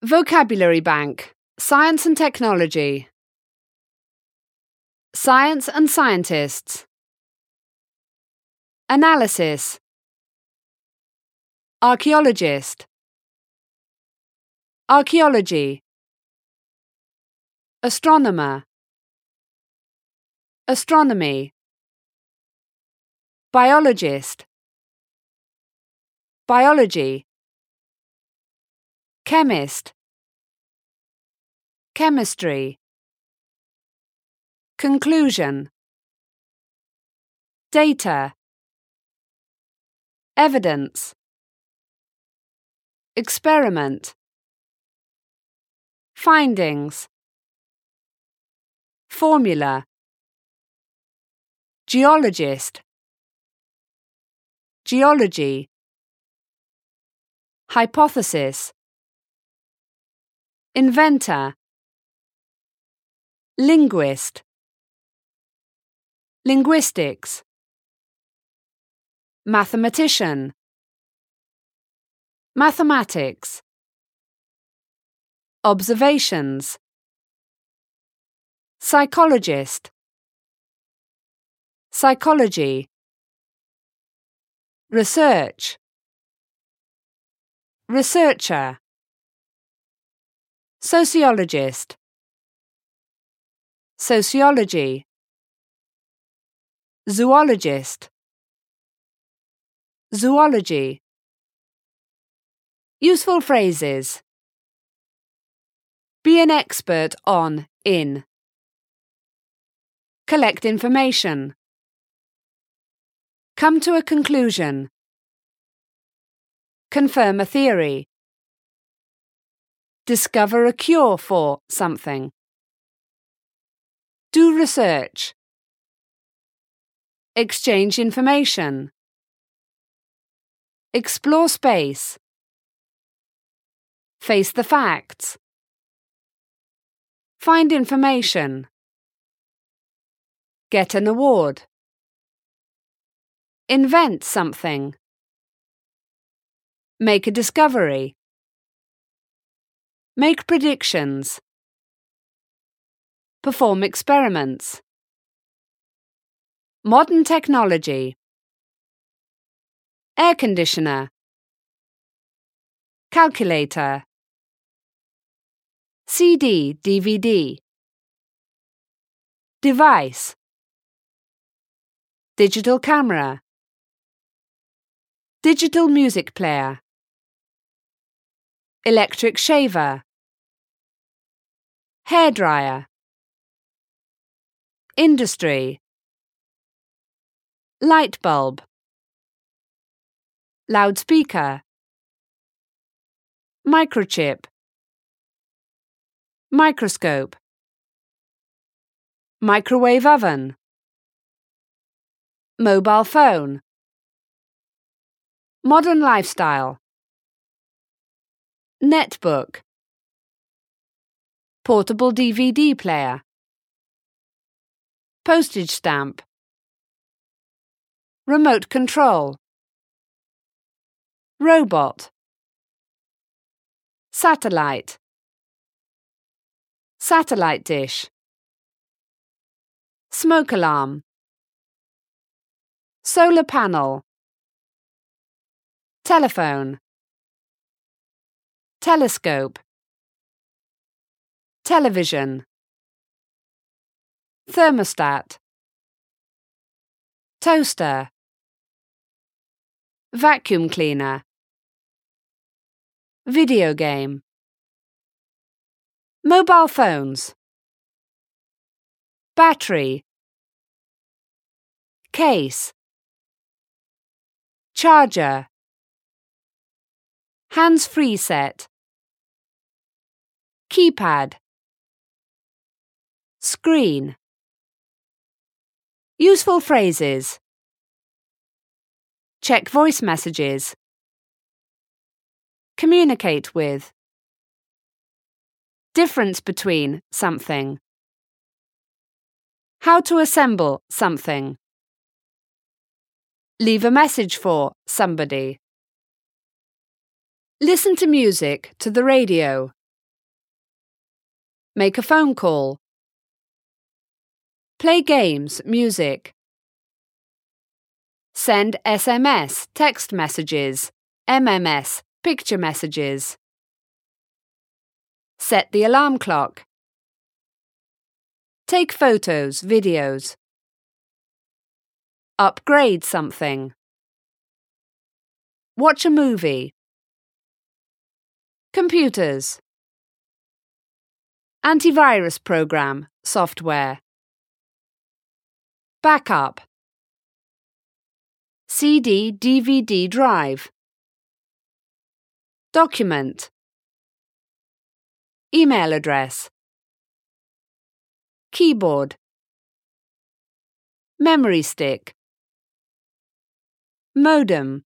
Vocabulary Bank. Science and technology. Science and scientists. Analysis. Archaeologist. Archaeology. Astronomer. Astronomy. Biologist. Biology. Chemist. Chemistry. Conclusion. Data. Evidence. Experiment. Findings. Formula. Geologist. Geology. Hypothesis. Inventor. Linguist. Linguistics. Mathematician. Mathematics. Observations. Psychologist. Psychology. Research. Researcher. Sociologist. Sociology. Zoologist. Zoology. Useful phrases. Be an expert on, in. Collect information. Come to a conclusion. Confirm a theory. Discover a cure for something. Do research. Exchange information. Explore space. Face the facts. Find information. Get an award. Invent something. Make a discovery. Make predictions. Perform experiments. Modern technology. Air conditioner. Calculator. CD, DVD. Device. Digital camera. Digital music player. Electric shaver. Hairdryer. Industry. Light bulb. Loudspeaker. Microchip. Microscope. Microwave oven. Mobile phone. Modern lifestyle. Netbook. Portable DVD player. Postage stamp. Remote control. Robot. Satellite. Satellite dish. Smoke alarm. Solar panel. Telephone. Telescope. Television. Thermostat. Toaster. Vacuum cleaner. Video game. Mobile phones. Battery. Case. Charger. Hands-free set. Keypad. Screen. Useful phrases. Check voice messages. Communicate with. Difference between something. How to assemble something. Leave a message for somebody. Listen to music to the radio. Make a phone call. Play games, music. Send SMS, text messages, MMS, picture messages. Set the alarm clock. Take photos, videos. Upgrade something. Watch a movie. Computers. Antivirus program, software. Backup. CD, DVD drive. Document. Email address. Keyboard. Memory stick. Modem.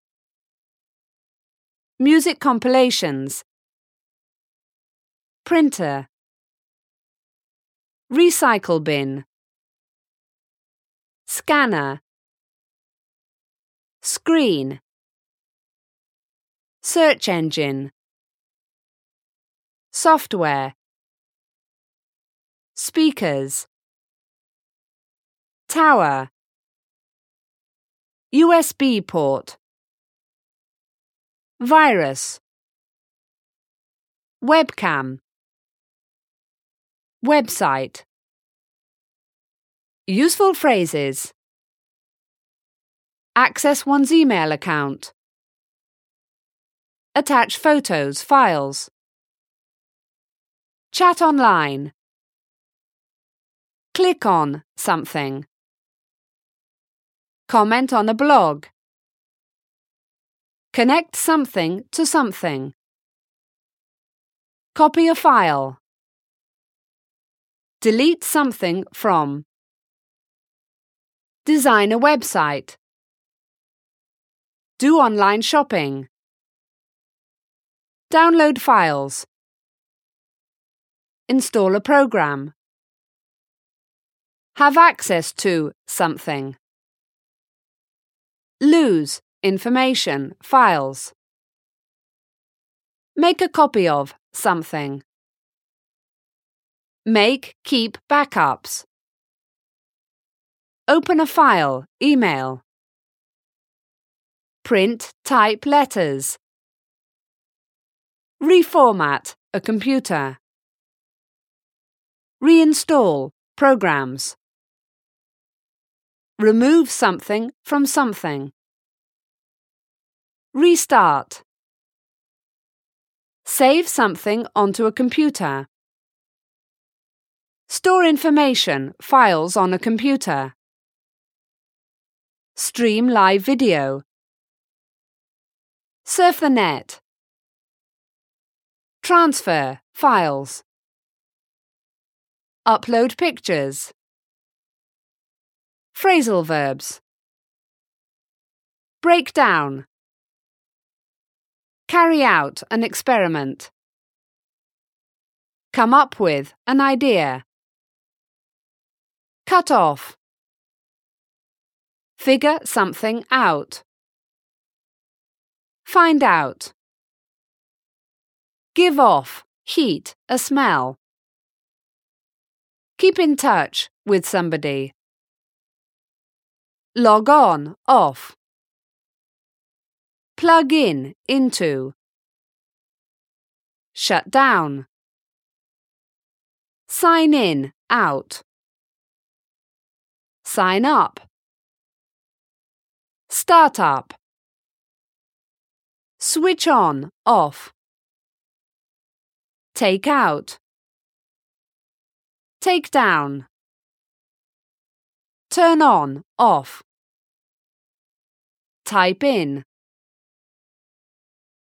Music compilations. Printer. Recycle bin. Scanner. Screen. Search engine. Software. Speakers. Tower. USB port. Virus. Webcam. Website. Useful phrases. Access one's email account. Attach photos, files. Chat online. Click on something. Comment on a blog. Connect something to something. Copy a file. Delete something from. Design a website. Do online shopping. Download files. Install a program. Have access to something. Lose information, files. Make a copy of something. Make, keep backups. Open a file, email. Print, type letters. Reformat a computer. Reinstall programs. Remove something from something. Restart. Save something onto a computer. Store information, files on a computer. Stream live video. Surf the net. Transfer files. Upload pictures. Phrasal verbs. Break down. Carry out an experiment. Come up with an idea. Cut off. Figure something out. Find out. Give off, heat, a smell. Keep in touch with somebody. Log on, off. Plug in, into. Shut down. Sign in, out. Sign up. Start up. Switch on, off. Take out. Take down. Turn on, off. Type in.